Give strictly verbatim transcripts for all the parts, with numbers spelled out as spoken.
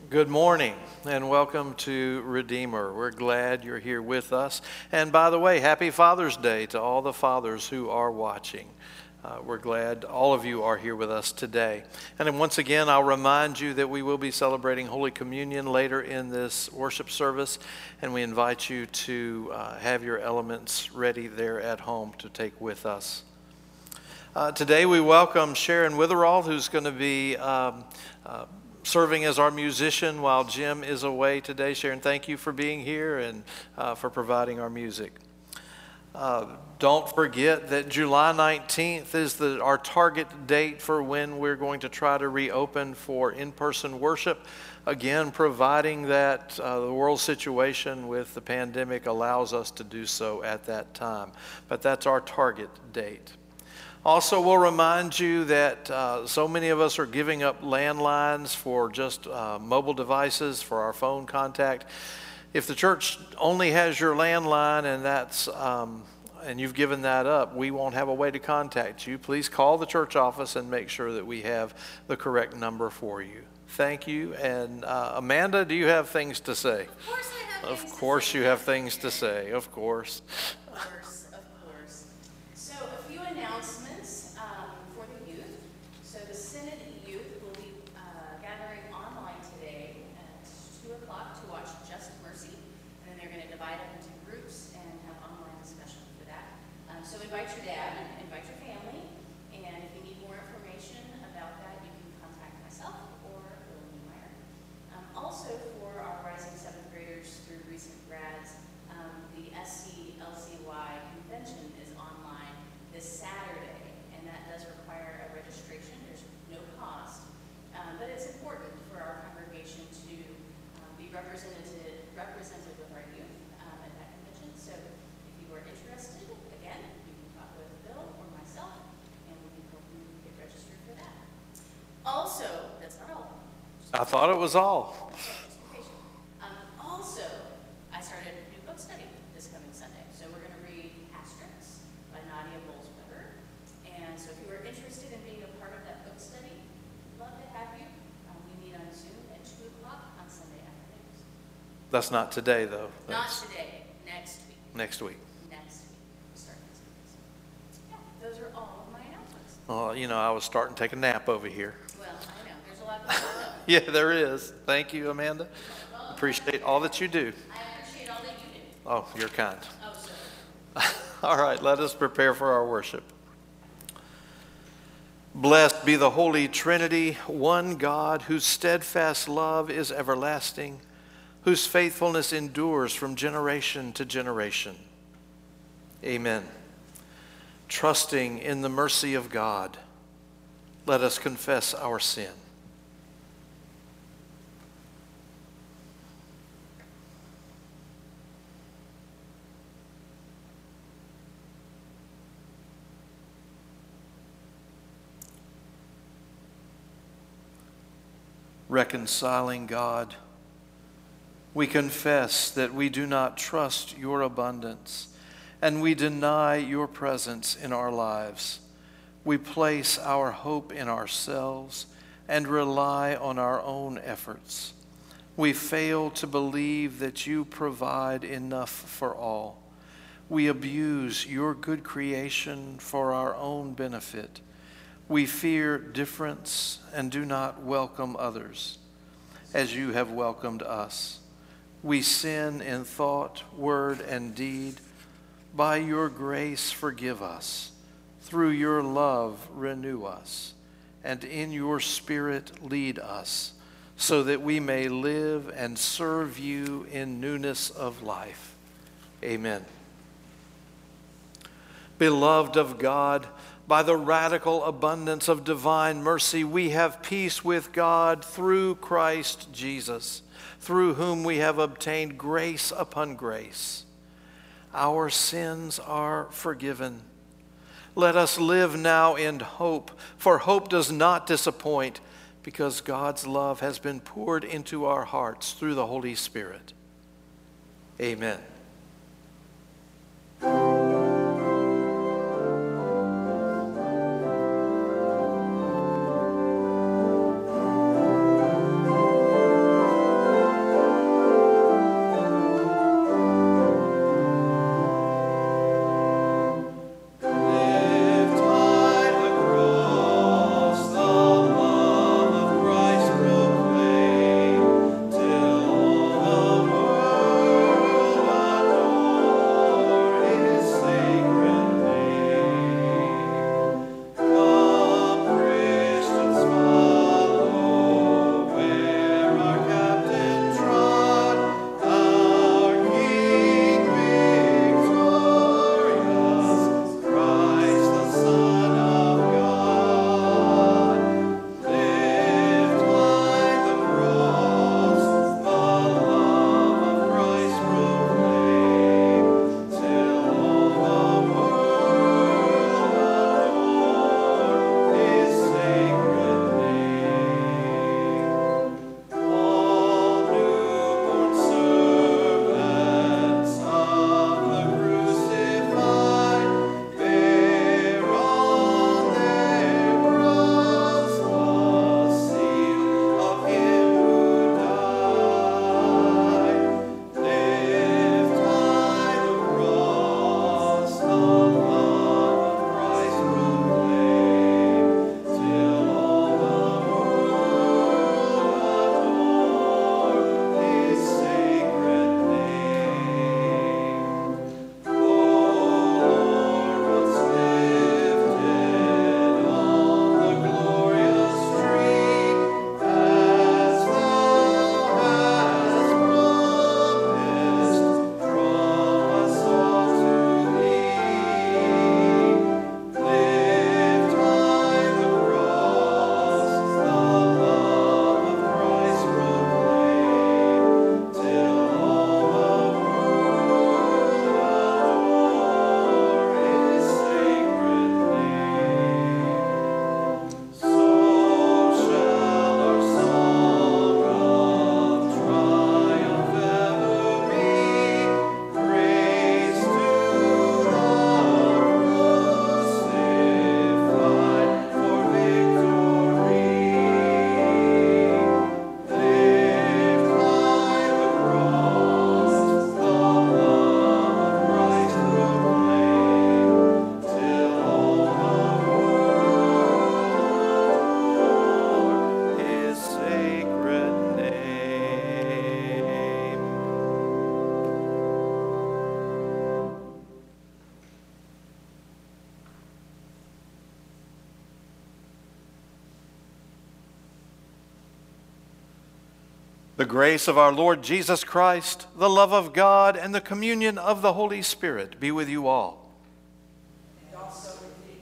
Good morning and welcome to Redeemer. We're glad you're here with us. And by the way, happy Father's Day to all the fathers who are watching. Uh, we're glad all of you are here with us today. And then once again, I'll remind you that we will be celebrating Holy Communion later in this worship service, and we invite you to uh, have your elements ready there at home to take with us. Uh, today we welcome Sharon Witherall, who's going to be um, uh, serving as our musician while Jim is away today. Sharon, thank you for being here and uh, for providing our music. Uh, don't forget that July nineteenth is the, our target date for when we're going to try to reopen for in-person worship. Again, providing that uh, the world situation with the pandemic allows us to do so at that time. But that's our target date. Also, we'll remind you that uh, so many of us are giving up landlines for just uh, mobile devices for our phone contact. If the church only has your landline and that's um, and you've given that up, we won't have a way to contact you. Please call the church office and make sure that we have the correct number for you. Thank you. And uh, Amanda, do you have things to say? Of course I have Of things course to say. you have things to say. Of course. Of course, of course. So a few announcements um, for the youth. So the Synod Youth will be uh, gathering online today at two o'clock to watch Just Mercy. And then they're going to divide up into groups and have online discussion for that. Um, so invite your dad and invite your family. And if you need more information about that, you can contact myself or Bill Niemeyer. Um, also for our rising seventh graders through recent grads, um, the S C L C Y convention is online this Saturday, and that does require a registration. There's no cost, um, but it's important for our congregation to um, be represented represented with our youth um, at that convention. So if you are interested, again, you can talk with Bill or myself, and we can help you get registered for that. Also, that's not all. I thought it was all. Um, also, I started a new book study this coming Sunday. So we're going to read Asterix by Nadia Bolz-Weber. And so if you are interested in being a part of that book study, we'd love to have you. Um, we meet on Zoom at two o'clock on Sunday afternoons. That's not today, though. Not That's today, next week. next week. Next week. We'll start next week. So, yeah, those are all of my announcements. Well, you know, I was starting to take a nap over here. Well, I know. There's a lot going on. Yeah, there is. Thank you, Amanda. Appreciate all that you do. I appreciate all that you do. Oh, you're kind. Oh, so. All right, let us prepare for our worship. Blessed be the Holy Trinity, one God, whose steadfast love is everlasting, whose faithfulness endures from generation to generation. Amen. Trusting in the mercy of God, let us confess our sin. Reconciling God, we confess that we do not trust your abundance, and we deny your presence in our lives. We place our hope in ourselves and rely on our own efforts. We fail to believe that you provide enough for all. We abuse your good creation for our own benefit. We fear difference and do not welcome others as you have welcomed us. We sin in thought, word, and deed. By your grace, forgive us. Through your love, renew us. And in your Spirit, lead us, so that we may live and serve you in newness of life. Amen. Beloved of God, by the radical abundance of divine mercy, we have peace with God through Christ Jesus, through whom we have obtained grace upon grace. Our sins are forgiven. Let us live now in hope, for hope does not disappoint, because God's love has been poured into our hearts through the Holy Spirit. Amen. The grace of our Lord Jesus Christ, the love of God, and the communion of the Holy Spirit be with you all. And also with thee.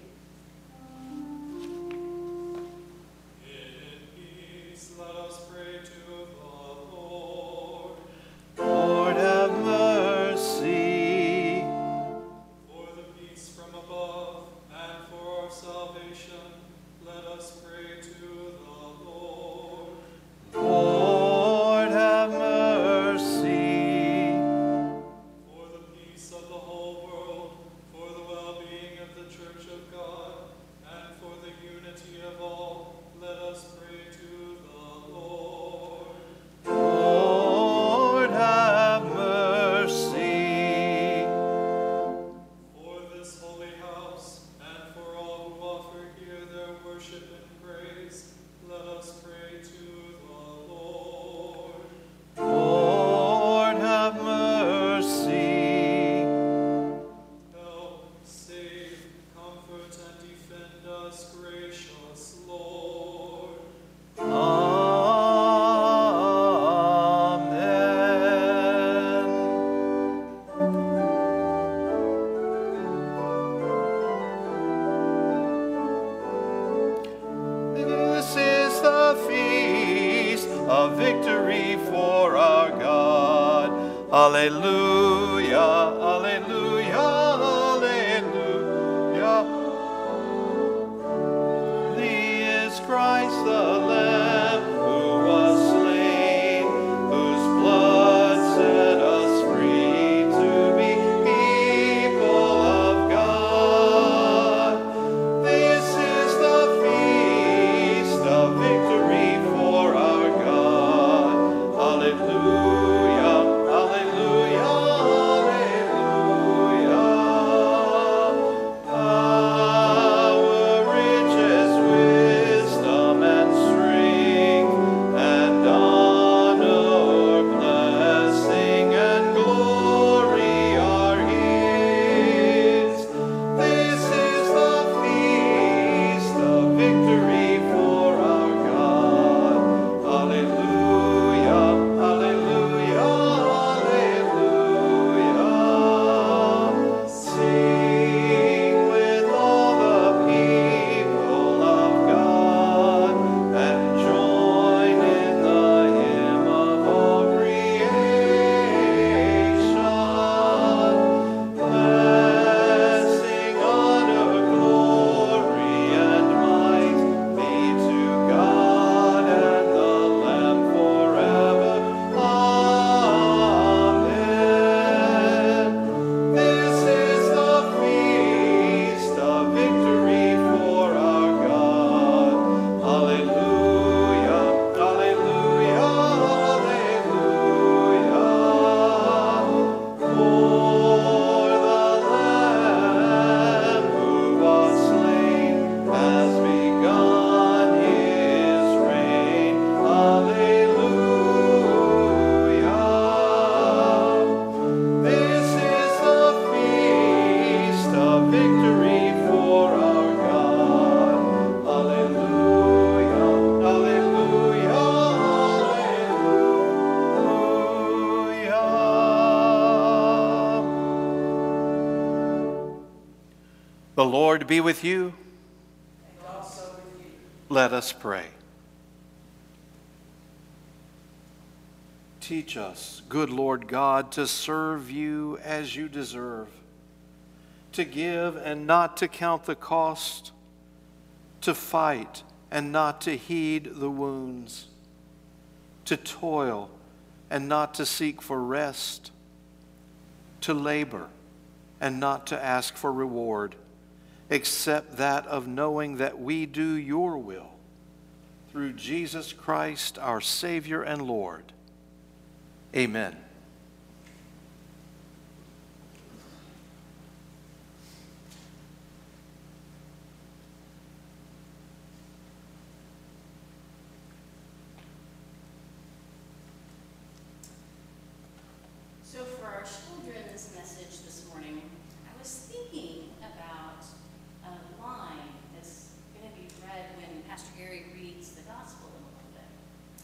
In peace, let us pray to the Lord. Lord, have mercy. For the peace from above and for our salvation, let us pray to the Lord. Lord, have mercy. For the peace of the whole world, for the well-being of the Church of God, and for the unity of all, let us pray to the Lord. Lord, have mercy. For this holy house, and for all who offer here their worship and praise, let us pray to the Lord. Lord, have mercy. Help, save, comfort, and defend us, gracious Lord. Amen. This is the feast of victory for our God. Alleluia, alleluia, alleluia. Thee is Christ the Lamb who was slain, whose blood set us free to be people of God. This is the feast of victory for our God. Alleluia, alleluia, alleluia. Power, riches, wisdom, and strength, and honor, blessing, and glory are His. This is the feast of victory for our God. Alleluia, alleluia, alleluia. Sing with all the people of God, and join in the hymn of all creation. Blessing, honor, glory, and might be to God and the Lamb forever. Amen. This is the feast of victory for our God. Alleluia, alleluia, alleluia. For the Lamb who was slain has begun his reign. Alleluia. This is the feast of victory for our God. Alleluia, alleluia, alleluia. The Lord be with you. And also with thee. Let us pray. Teach us, good Lord God, to serve you as you deserve, to give and not to count the cost, to fight and not to heed the wounds, to toil and not to seek for rest, to labor and not to ask for reward, except that of knowing that we do your will, through Jesus Christ, our Savior and Lord. Amen. So for our children's message this morning, I was thinking about a line that's going to be read when Pastor Gary reads the gospel in a little bit.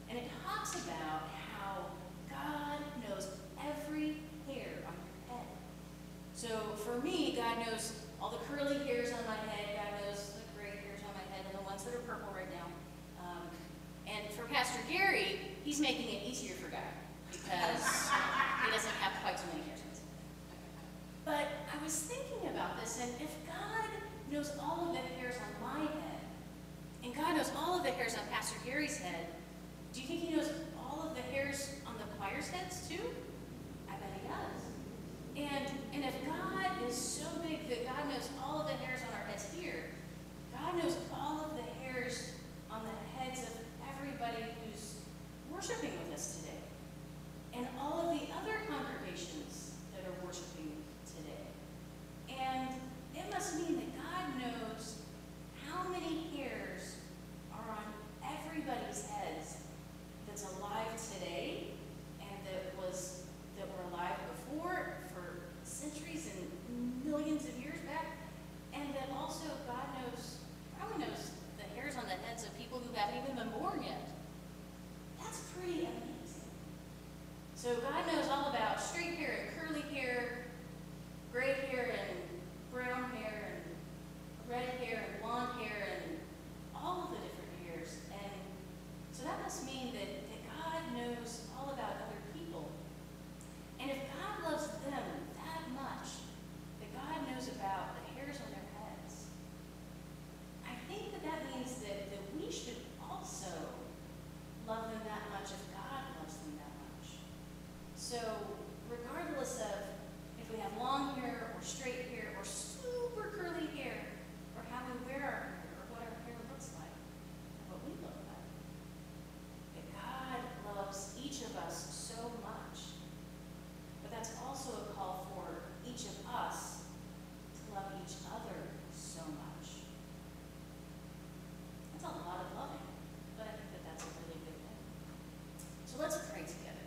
And it talks about how God knows every hair on your head. So for me, God knows all the curly hairs on my head. God knows the gray hairs on my head and the ones that are purple right now. Um, and for Pastor Gary, he's making it easier for God because he doesn't have quite so many hairs on his head. But I was thinking about this, and if God knows all of the hairs on my head, and God knows all of the hairs on Pastor Gary's head, do you think he knows all of the hairs on the choir's heads too? I bet he does. And, and if God is so big that God knows all of the hairs on our heads here, God knows all of the hairs on the heads of everybody who's worshiping with us today. And all of the other congregations that are worshiping today. And it must mean that God knows how many hairs are on everybody's heads that's alive today and that was that were alive before for centuries and millions of years back, and that also God knows, probably knows the hairs on the heads of people who haven't even been born yet. That's pretty amazing. So God knows all about straight hair and curly hair, gray hair and brown hair, and red hair and blonde hair, and all of the different hairs. And so that must mean that, that God knows all about other people. And if God loves them that much, that God knows about the hairs on their heads, I think that that means that, that we should also love them that much if God loves them that much. So regardless of if we have long hair or straight hair or super curly hair, or how we wear our hair, or what our hair looks like, or what we look like, that God loves each of us so much. But that's also a call for each of us to love each other so much. That's a lot of loving, but I think that that's a really good thing. So let's pray together.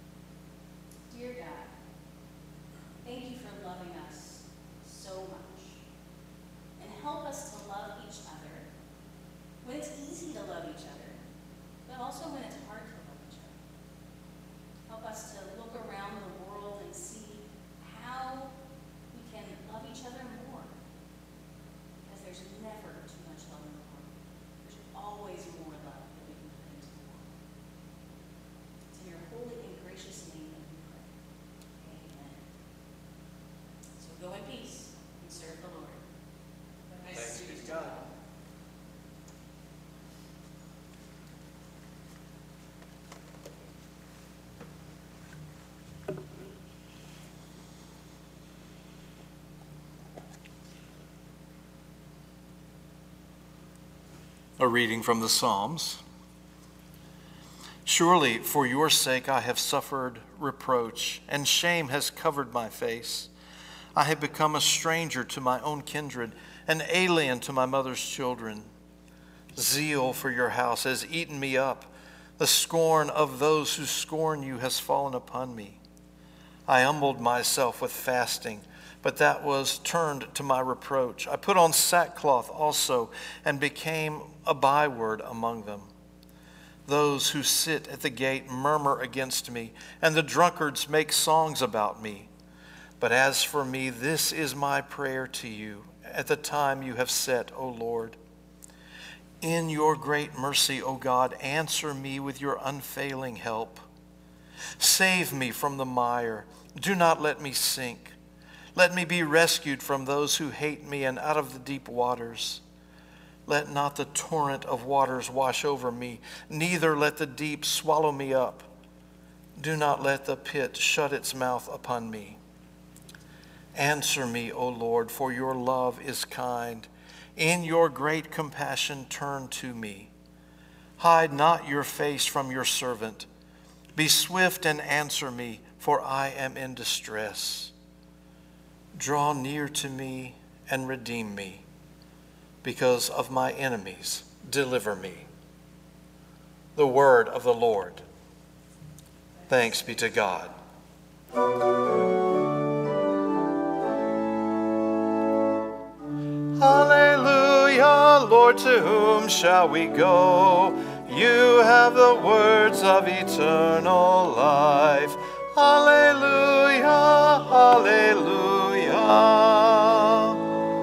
Dear God, thank you for loving us so much. And help us to love each other when it's easy to love each other, but also when it's hard to love each other. Help us to look around the world and see how we can love each other more. Because there's never too much love in the world. There's always more love that we can put into the world. It's in your holy and gracious name that we pray. Amen. So go in peace and serve the Lord. Thanks be to God. A reading from the Psalms. Surely for your sake I have suffered reproach, and shame has covered my face. I have become a stranger to my own kindred, an alien to my mother's children. Zeal for your house has eaten me up. The scorn of those who scorn you has fallen upon me. I humbled myself with fasting, but that was turned to my reproach. I put on sackcloth also and became a byword among them. Those who sit at the gate murmur against me, and the drunkards make songs about me. But as for me, this is my prayer to you at the time you have set, O Lord. In your great mercy, O God, answer me with your unfailing help. Save me from the mire. Do not let me sink. Let me be rescued from those who hate me and out of the deep waters. Let not the torrent of waters wash over me, neither let the deep swallow me up. Do not let the pit shut its mouth upon me. Answer me, O Lord, for your love is kind. In your great compassion, turn to me. Hide not your face from your servant. Be swift and answer me, for I am in distress. Draw near to me and redeem me. Because of my enemies, deliver me. The word of the Lord. Thanks be to God. Hallelujah, Lord, to whom shall we go? You have the words of eternal life. Alleluia, alleluia.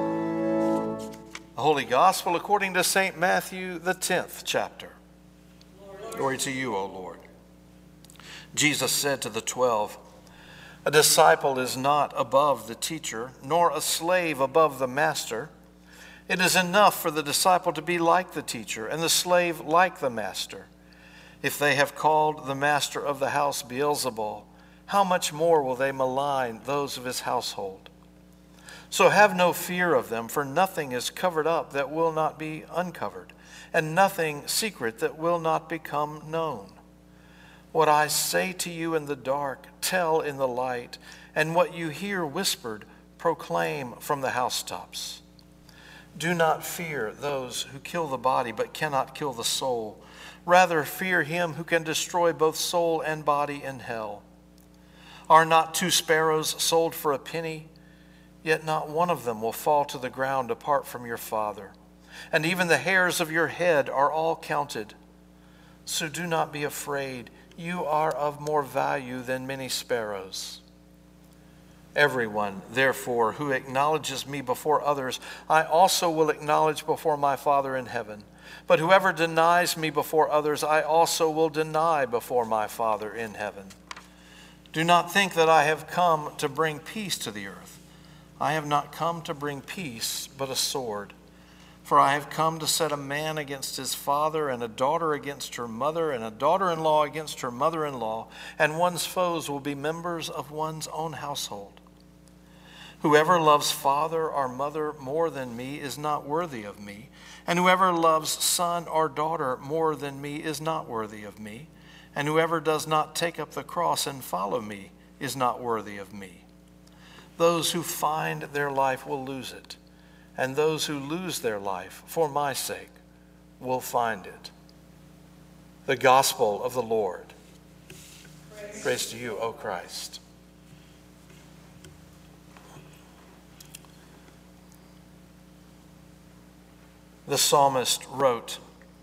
The Holy Gospel according to Saint Matthew, the tenth chapter. Glory to you, O Lord. Jesus said to the twelve, a disciple is not above the teacher, nor a slave above the master. It is enough for the disciple to be like the teacher, and the slave like the master. If they have called the master of the house Beelzebul, how much more will they malign those of his household? So have no fear of them, for nothing is covered up that will not be uncovered, and nothing secret that will not become known. What I say to you in the dark, tell in the light, and what you hear whispered, proclaim from the housetops. Do not fear those who kill the body, but cannot kill the soul. Rather, fear him who can destroy both soul and body in hell. Are not two sparrows sold for a penny? Yet not one of them will fall to the ground apart from your Father. And even the hairs of your head are all counted. So do not be afraid. You are of more value than many sparrows. Everyone, therefore, who acknowledges me before others, I also will acknowledge before my Father in heaven. But whoever denies me before others, I also will deny before my Father in heaven. Do not think that I have come to bring peace to the earth. I have not come to bring peace, but a sword. For I have come to set a man against his father, and a daughter against her mother, and a daughter-in-law against her mother-in-law, and one's foes will be members of one's own household. Whoever loves father or mother more than me is not worthy of me, and whoever loves son or daughter more than me is not worthy of me, and whoever does not take up the cross and follow me is not worthy of me. Those who find their life will lose it, and those who lose their life for my sake will find it. The Gospel of the Lord. Praise, Praise to you, O Christ. The psalmist wrote,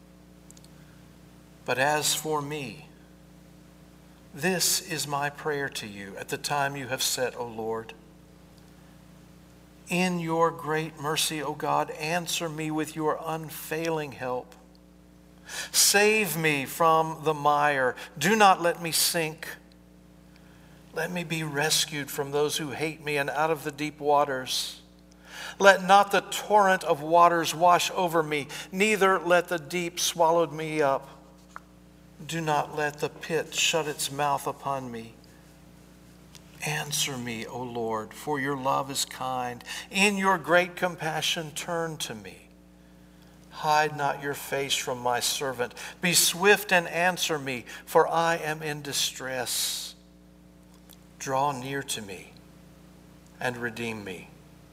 "But as for me, this is my prayer to you at the time you have set, O Lord. In your great mercy, O God, answer me with your unfailing help. Save me from the mire. Do not let me sink. Let me be rescued from those who hate me and out of the deep waters. Let not the torrent of waters wash over me, neither let the deep swallow me up. Do not let the pit shut its mouth upon me. Answer me, O Lord, for your love is kind. In your great compassion, turn to me. Hide not your face from my servant. Be swift and answer me, for I am in distress. Draw near to me and redeem me."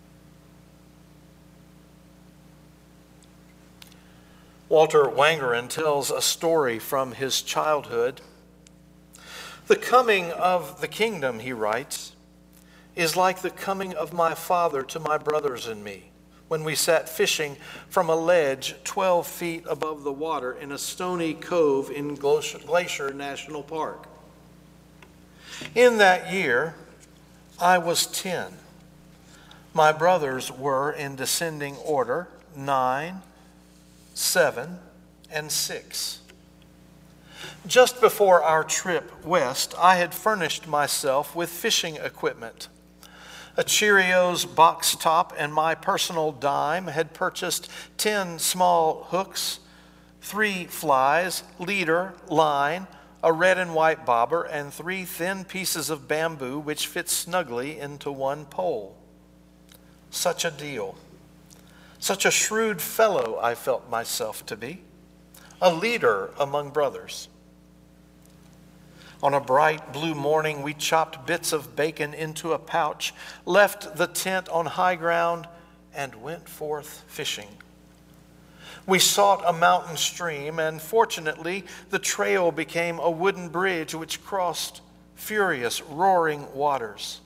Walter Wangerin tells a story from his childhood. "The coming of the kingdom," he writes, "is like the coming of my father to my brothers and me, when we sat fishing from a ledge twelve feet above the water in a stony cove in Glacier National Park. In that year, I was ten. My brothers were, in descending order, nine, seven, and six. Just before our trip west, I had furnished myself with fishing equipment. A Cheerios box top and my personal dime had purchased ten small hooks, three flies, leader, line, a red and white bobber, and three thin pieces of bamboo which fit snugly into one pole. Such a deal. Such a shrewd fellow I felt myself to be, a leader among brothers. On a bright blue morning, we chopped bits of bacon into a pouch, left the tent on high ground, and went forth fishing. We sought a mountain stream, and fortunately, the trail became a wooden bridge which crossed furious, roaring waters.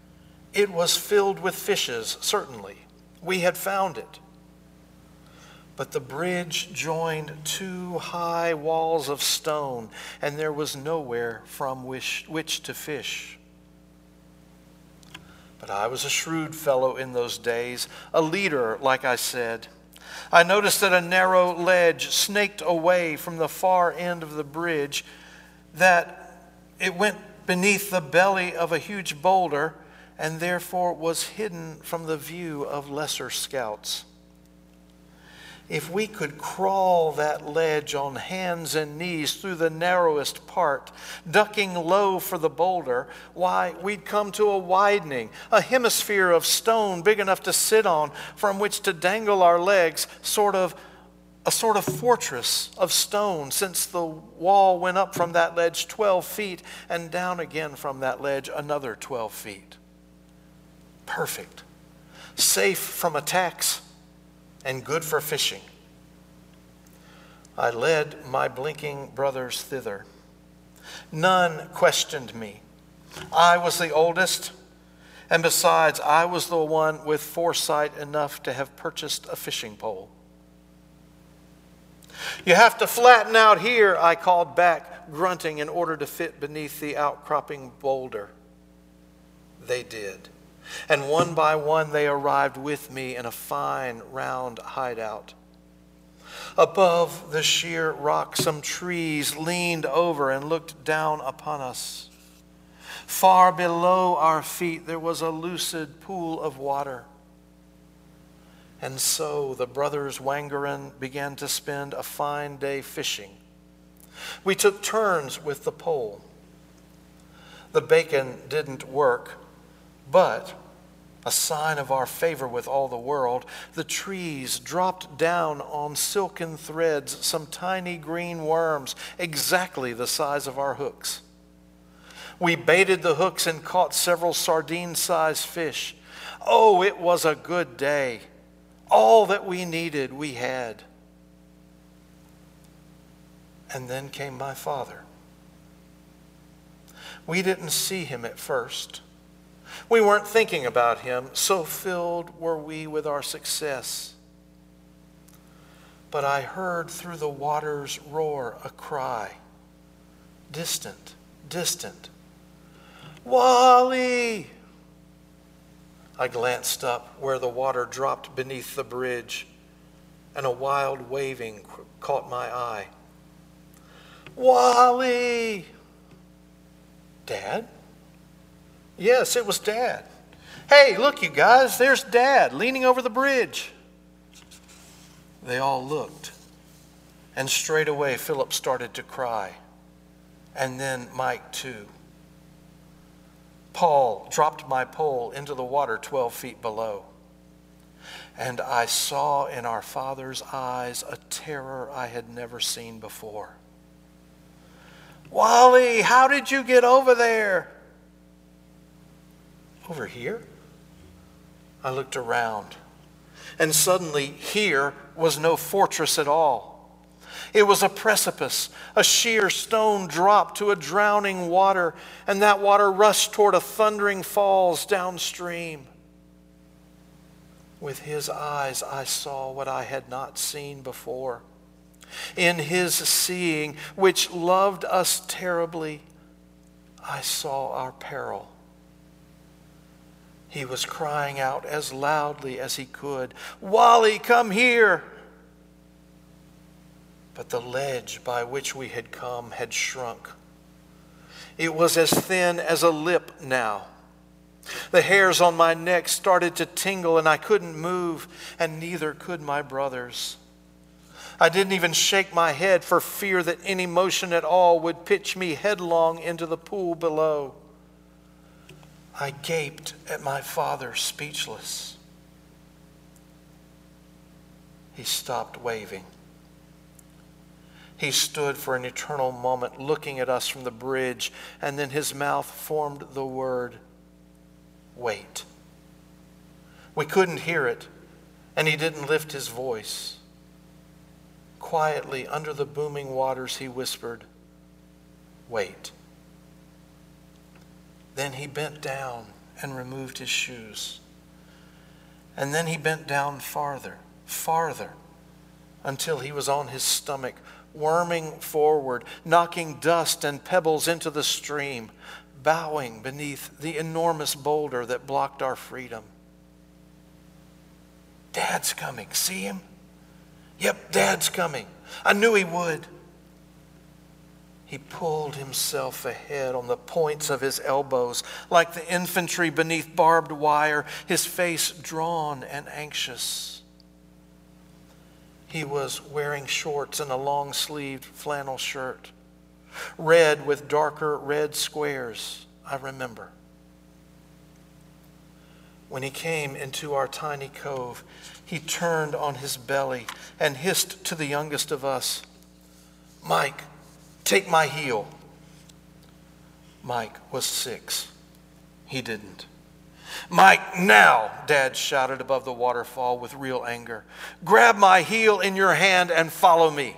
It was filled with fishes, certainly. We had found it. But the bridge joined two high walls of stone, and there was nowhere from which, which to fish. But I was a shrewd fellow in those days, a leader, like I said. I noticed that a narrow ledge snaked away from the far end of the bridge, that it went beneath the belly of a huge boulder, and therefore was hidden from the view of lesser scouts. If we could crawl that ledge on hands and knees through the narrowest part, ducking low for the boulder, why, we'd come to a widening, a hemisphere of stone big enough to sit on, from which to dangle our legs, sort of a sort of fortress of stone, since the wall went up from that ledge twelve feet and down again from that ledge another twelve feet. Perfect. Safe from attacks and good for fishing. I led my blinking brothers thither. None questioned me. I was the oldest, and besides, I was the one with foresight enough to have purchased a fishing pole. You have to flatten out here, I called back, grunting in order to fit beneath the outcropping boulder. They did. And one by one they arrived with me in a fine round hideout. Above the sheer rock, some trees leaned over and looked down upon us. Far below our feet there was a lucid pool of water. And so the brothers Wangerin began to spend a fine day fishing. We took turns with the pole. The bacon didn't work, but a sign of our favor with all the world, the trees dropped down on silken threads some tiny green worms exactly the size of our hooks. We baited the hooks and caught several sardine-sized fish. Oh, it was a good day. All that we needed, we had. And then came my father. We didn't see him at first. We weren't thinking about him, so filled were we with our success. But I heard through the water's roar a cry, distant, distant. Wally! I glanced up where the water dropped beneath the bridge, and a wild waving caught my eye. Wally! Dad? Yes, it was Dad. Hey, look, you guys, there's Dad leaning over the bridge. They all looked, and straight away Philip started to cry, and then Mike too. Paul dropped my pole into the water twelve feet below, and I saw in our father's eyes a terror I had never seen before. Wally, how did you get over there? Over here? I looked around, and suddenly here was no fortress at all. It was a precipice, a sheer stone drop to a drowning water, and that water rushed toward a thundering falls downstream. With his eyes, I saw what I had not seen before. In his seeing, which loved us terribly, I saw our peril. He was crying out as loudly as he could, Wally, come here! But the ledge by which we had come had shrunk. It was as thin as a lip now. The hairs on my neck started to tingle, and I couldn't move, and neither could my brothers. I didn't even shake my head for fear that any motion at all would pitch me headlong into the pool below. I gaped at my father, speechless. He stopped waving. He stood for an eternal moment looking at us from the bridge, and then his mouth formed the word, wait. We couldn't hear it, and he didn't lift his voice. Quietly, under the booming waters, he whispered, wait. Then he bent down and removed his shoes. And then he bent down farther, farther, until he was on his stomach, worming forward, knocking dust and pebbles into the stream, bowing beneath the enormous boulder that blocked our freedom. Dad's coming. See him? Yep, Dad's coming. I knew he would. He pulled himself ahead on the points of his elbows, like the infantry beneath barbed wire, his face drawn and anxious. He was wearing shorts and a long-sleeved flannel shirt, red with darker red squares, I remember. When he came into our tiny cove, he turned on his belly and hissed to the youngest of us, "Mike, take my heel." Mike was six. He didn't. "Mike, now," Dad shouted above the waterfall with real anger. "Grab my heel in your hand and follow me."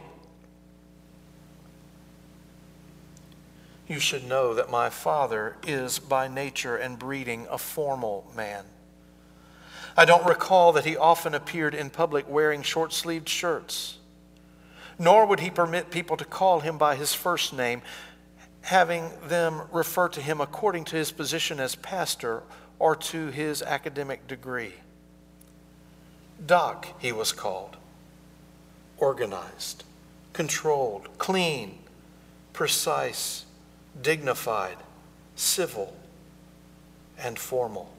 You should know that my father is by nature and breeding a formal man. I don't recall that he often appeared in public wearing short-sleeved shirts. Nor would he permit people to call him by his first name, having them refer to him according to his position as pastor or to his academic degree. Doc, he was called. Organized, controlled, clean, precise, dignified, civil, and formal.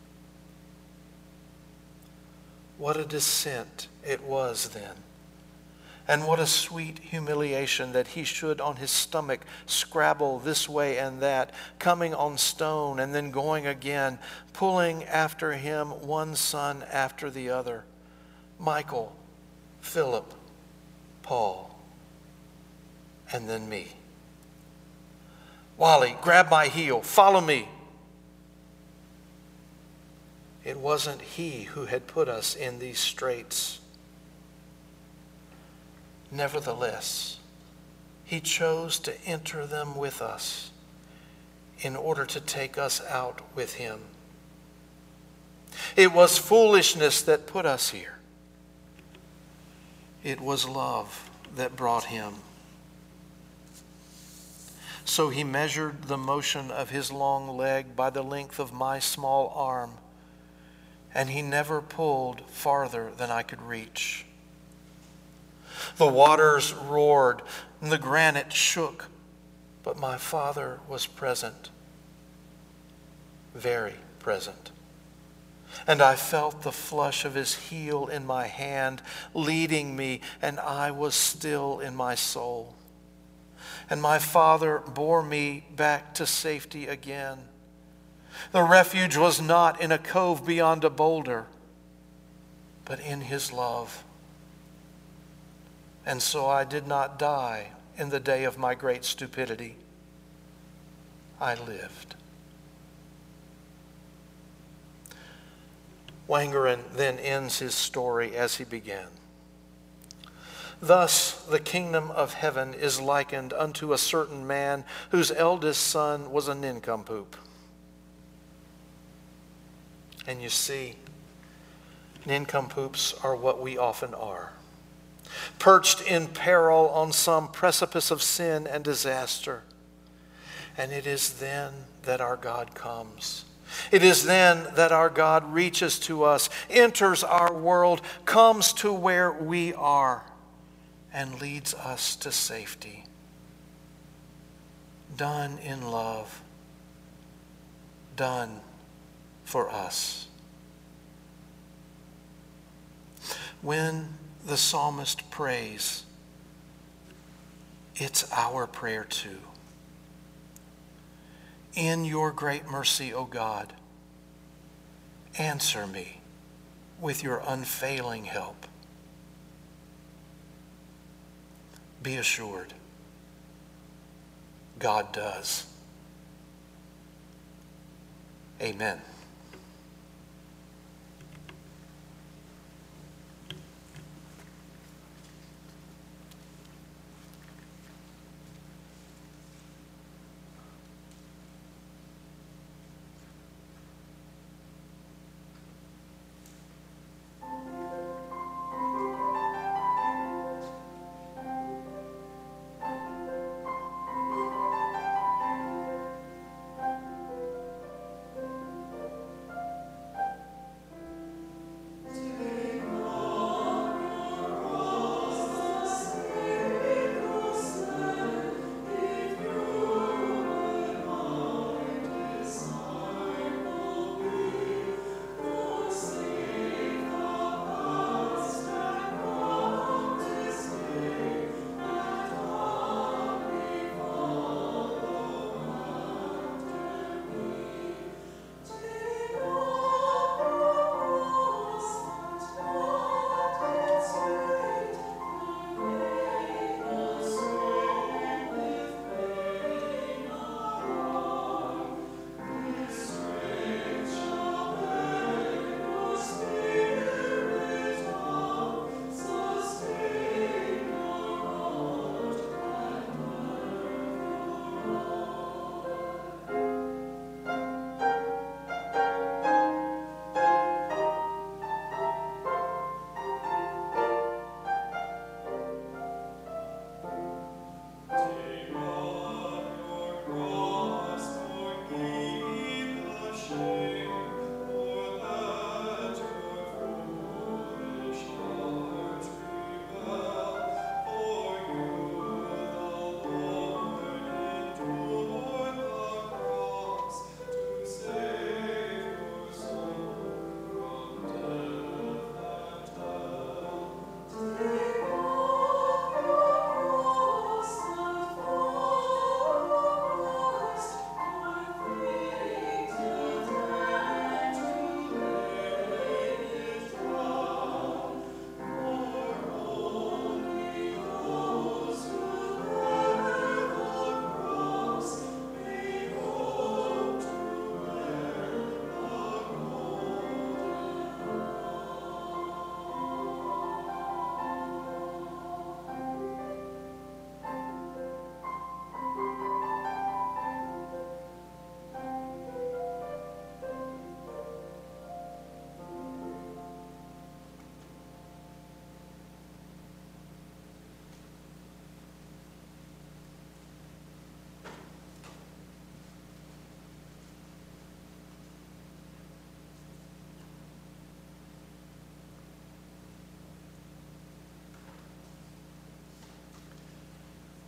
What a descent it was then. And what a sweet humiliation that he should on his stomach scrabble this way and that, coming on stone and then going again, pulling after him one son after the other. Michael, Philip, Paul, and then me. "Wally, grab my heel, follow me." It wasn't he who had put us in these straits. Nevertheless, he chose to enter them with us in order to take us out with him. It was foolishness that put us here. It was love that brought him. So he measured the motion of his long leg by the length of my small arm, and he never pulled farther than I could reach. The waters roared and the granite shook, but my father was present, very present. And I felt the flush of his heel in my hand, leading me, and I was still in my soul. And my father bore me back to safety again. The refuge was not in a cove beyond a boulder, but in his love. And so I did not die in the day of my great stupidity. I lived. Wangerin then ends his story as he began. Thus the kingdom of heaven is likened unto a certain man whose eldest son was a nincompoop. And you see, nincompoops are what we often are. Perched in peril on some precipice of sin and disaster. And it is then that our God comes. It is then that our God reaches to us, enters our world, comes to where we are, and leads us to safety. Done in love. Done for us. When the psalmist prays, it's our prayer too. In your great mercy, O God, answer me with your unfailing help. Be assured, God does. Amen.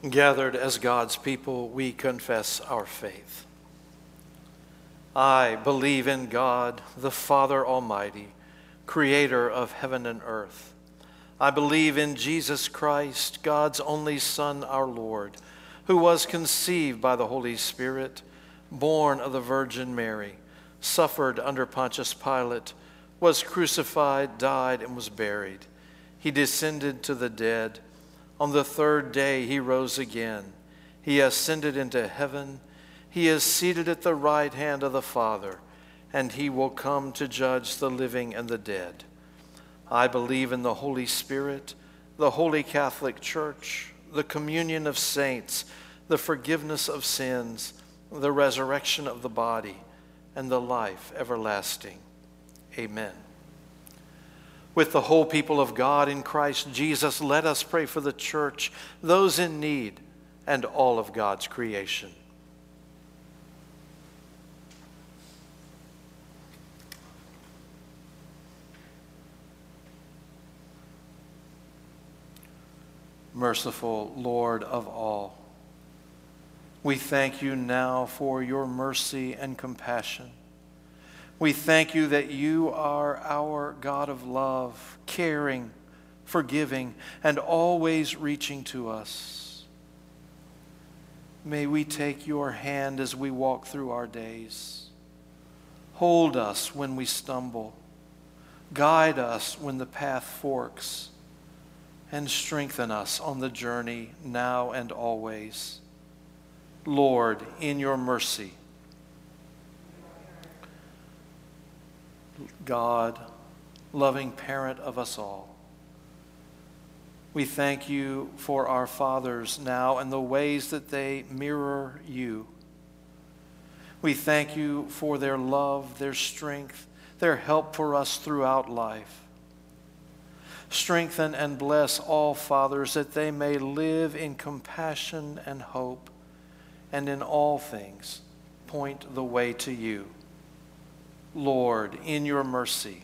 Gathered as God's people, we confess our faith. I believe in God, the Father Almighty, creator of heaven and earth. I believe in Jesus Christ, God's only Son, our Lord, who was conceived by the Holy Spirit, born of the Virgin Mary, suffered under Pontius Pilate, was crucified, died, and was buried. He descended to the dead. On the third day he rose again. He ascended into heaven. He is seated at the right hand of the Father, and he will come to judge the living and the dead. I believe in the Holy Spirit, the Holy Catholic Church, the communion of saints, the forgiveness of sins, the resurrection of the body, and the life everlasting. Amen. With the whole people of God in Christ Jesus, let us pray for the church, those in need, and all of God's creation. Merciful Lord of all, we thank you now for your mercy and compassion. We thank you that you are our God of love, caring, forgiving, and always reaching to us. May we take your hand as we walk through our days. Hold us when we stumble. Guide us when the path forks. And strengthen us on the journey now and always. Lord, in your mercy, God, loving parent of us all, we thank you for our fathers now and the ways that they mirror you. We thank you for their love, their strength, their help for us throughout life. Strengthen and bless all fathers that they may live in compassion and hope, and in all things point the way to you. Lord, in your mercy,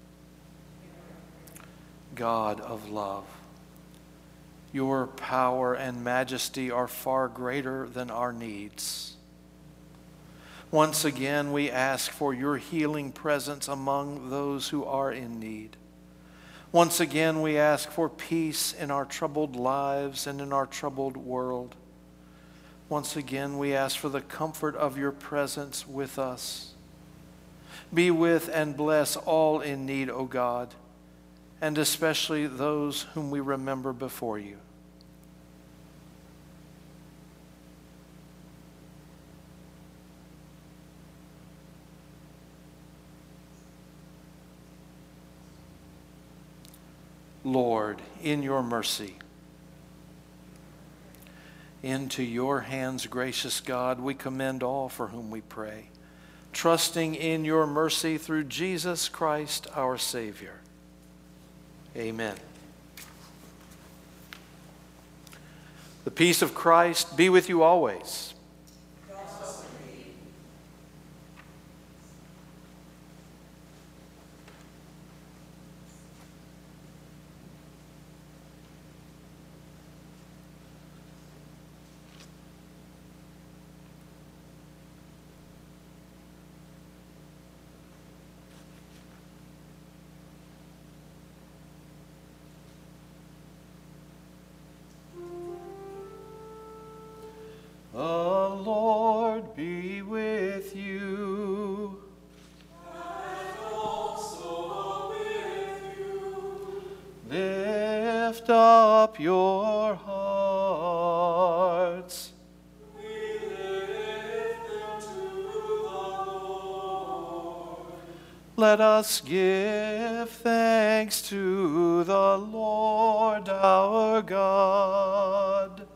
God of love, your power and majesty are far greater than our needs. Once again, we ask for your healing presence among those who are in need. Once again, we ask for peace in our troubled lives and in our troubled world. Once again, we ask for the comfort of your presence with us. Be with and bless all in need, O God, and especially those whom we remember before you. Lord, in your mercy, into your hands, gracious God, we commend all for whom we pray, trusting in your mercy through Jesus Christ, our Savior. Amen. The peace of Christ be with you always. The Lord be with you. And also with you. Lift up your hearts. We lift them to the Lord. Let us give thanks to the Lord our God.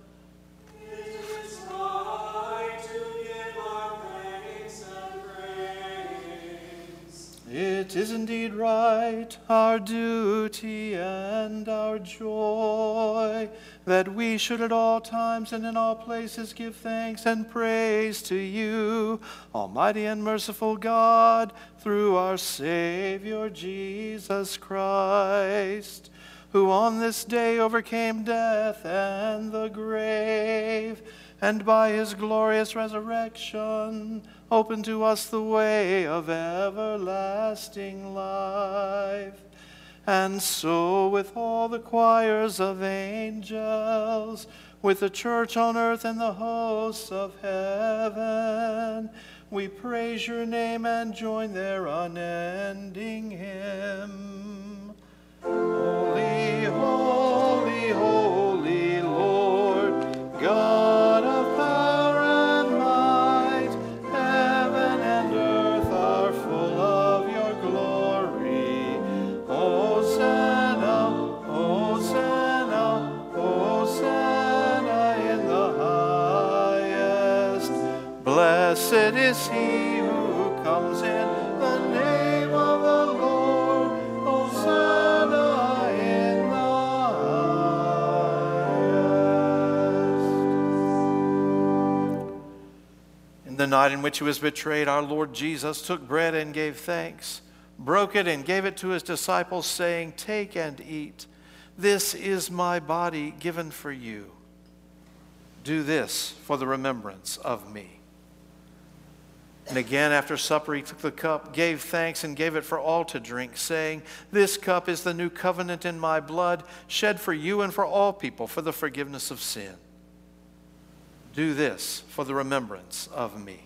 It is indeed right, our duty and our joy, that we should at all times and in all places give thanks and praise to you, Almighty and merciful God, through our Savior Jesus Christ, who on this day overcame death and the grave, and by his glorious resurrection opened to us the way of everlasting life. And so with all the choirs of angels, with the church on earth and the hosts of heaven, we praise your name and join their unending hymn. Holy, holy, holy Lord, God of power and might, heaven and earth are full of your glory. Hosanna, Hosanna, Hosanna in the highest. Blessed is he who comes in the name of the Lord. Hosanna in the highest. In the night in which he was betrayed, our Lord Jesus took bread and gave thanks, broke it and gave it to his disciples, saying, "Take and eat. This is my body given for you. Do this for the remembrance of me." And again, after supper, he took the cup, gave thanks, and gave it for all to drink, saying, "This cup is the new covenant in my blood, shed for you and for all people for the forgiveness of sin. Do this for the remembrance of me."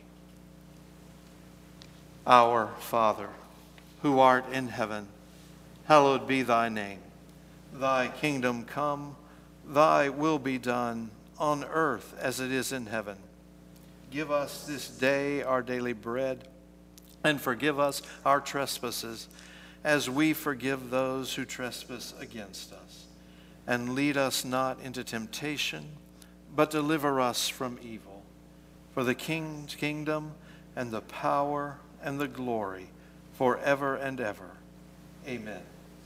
Our Father, who art in heaven, hallowed be thy name. Thy kingdom come, thy will be done, on earth as it is in heaven. Give us this day our daily bread, and forgive us our trespasses, as we forgive those who trespass against us. And lead us not into temptation, but deliver us from evil. For the King's kingdom, and the power, and the glory, forever and ever. Amen.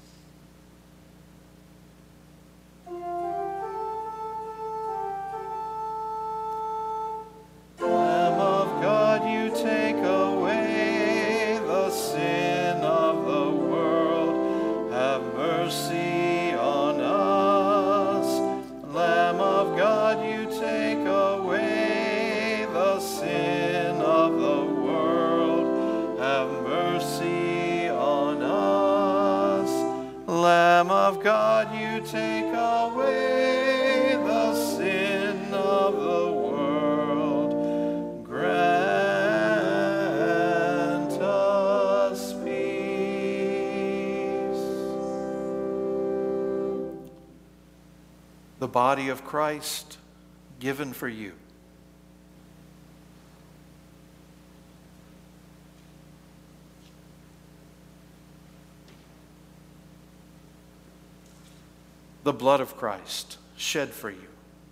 Lamb of God, you take away the sin of the world. Have mercy on us. Lamb of God, you take away the sin of the world. Have mercy on us. Lamb of God, you take away the sin of the world. Grant us peace. The body of Christ given for you. The blood of Christ shed for you.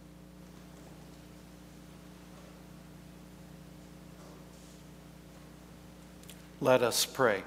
Let us pray.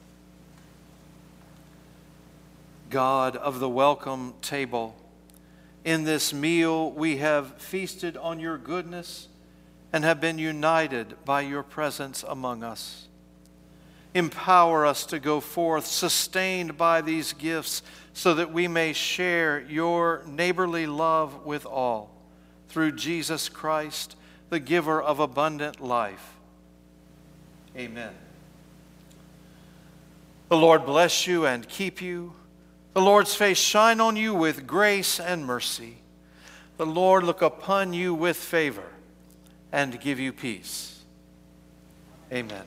God of the welcome table, in this meal we have feasted on your goodness and have been united by your presence among us. Empower us to go forth, sustained by these gifts, so that we may share your neighborly love with all, through Jesus Christ, the giver of abundant life. Amen. The Lord bless you and keep you. The Lord's face shine on you with grace and mercy. The Lord look upon you with favor and give you peace. Amen.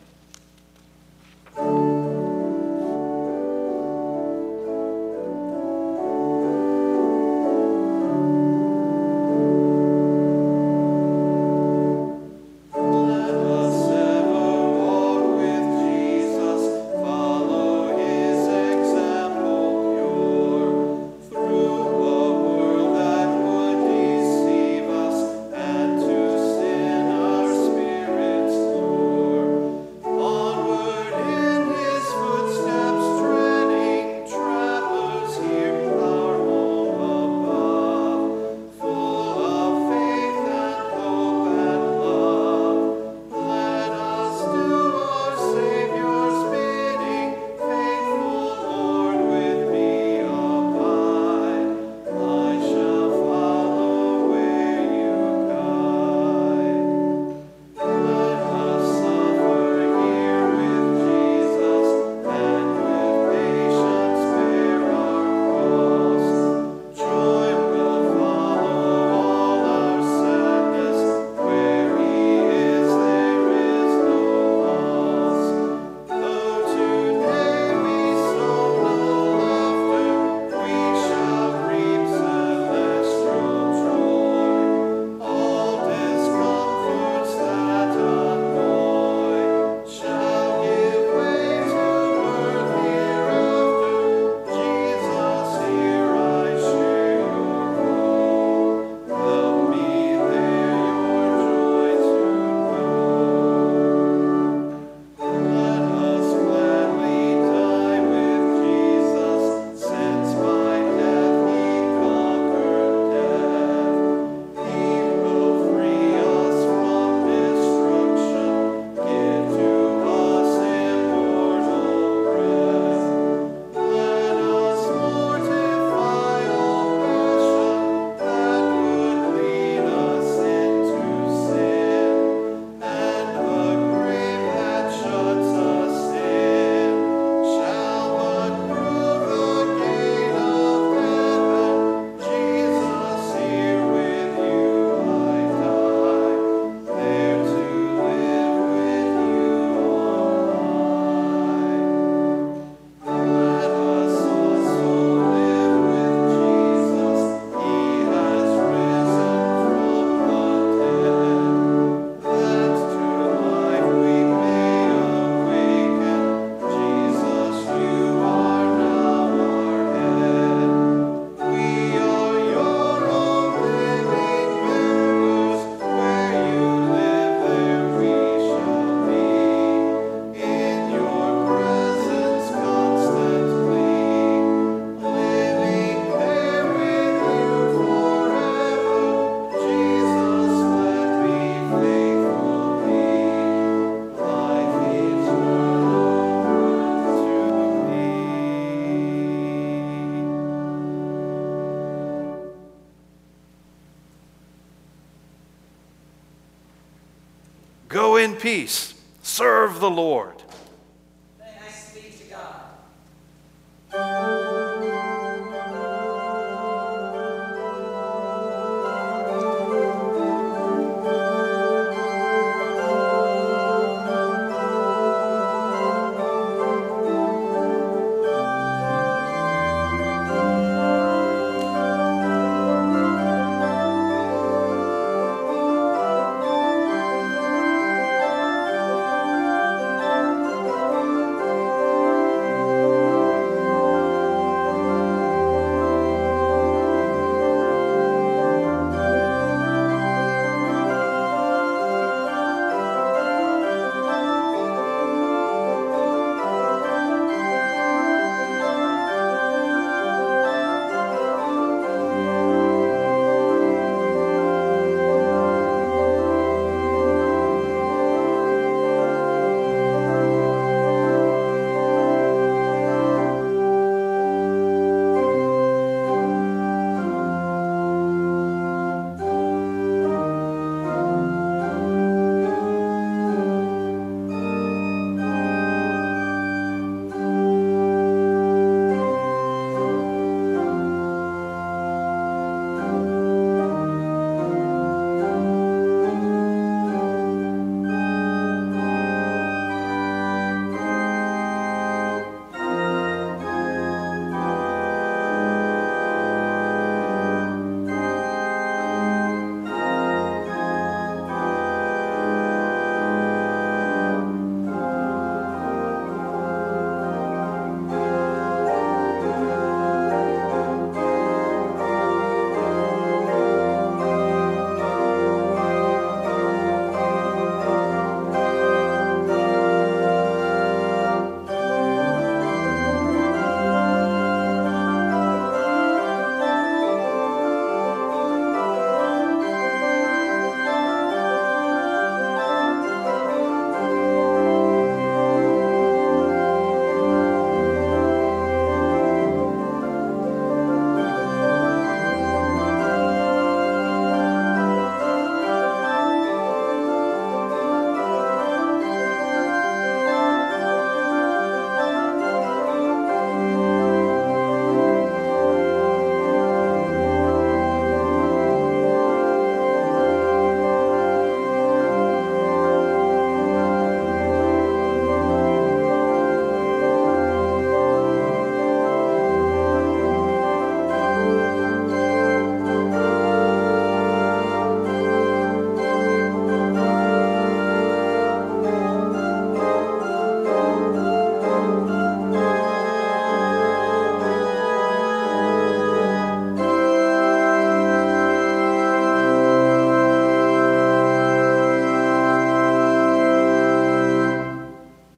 peace. Serve the Lord.